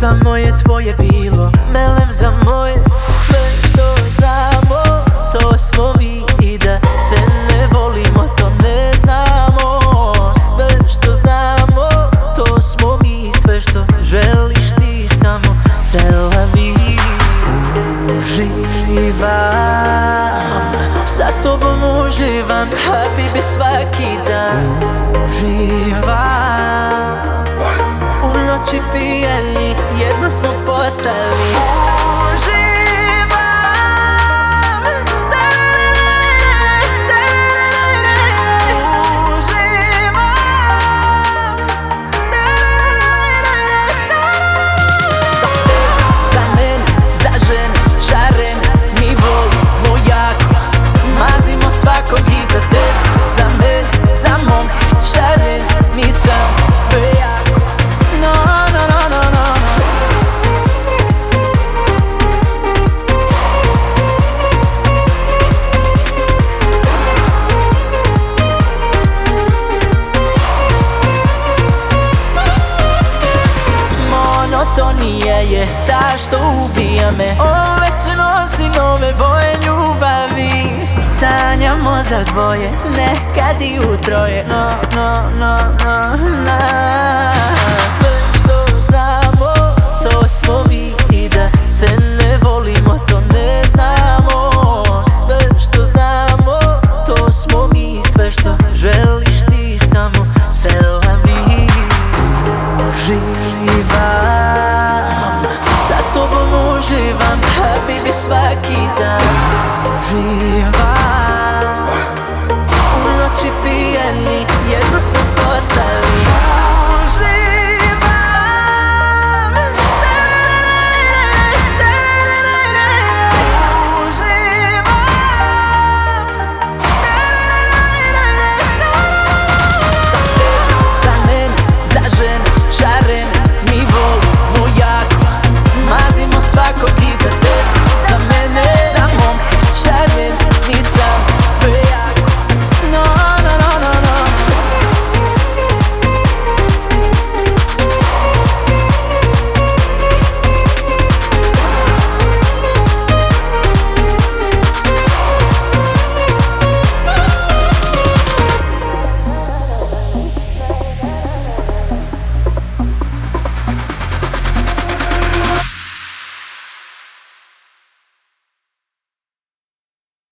Samo je tvoje bilo melem za moje. Sve što znamo, to smo mi. I da se ne volimo, to ne znamo. Sve što znamo, to smo mi. Sve što želiš ti, samo selami. Uživam, sa tobom uživam, habibi, svaki dan. Uživam, u noći pijani, jedno smo postali. Uživam, za mene, za žene, žarene, mi volimo jako. Mazimo svakog iza tebe. Za mene, za momke, žarene, mi samo sve jako. No, no, no, no, no, no. Monotonija je ta što ubija me. On već nosi nove boje ljubavi. Sanjamo za dvoje, nekad i u troje. No, no, no, no, no. Sve što znamo, to smo mi. I da se ne volimo, to ne znamo. Sve što znamo, to smo mi. Sve što želiš ti, samo selami. Uživam, sa tobom uživam, habibi, svaki dan. Uživam.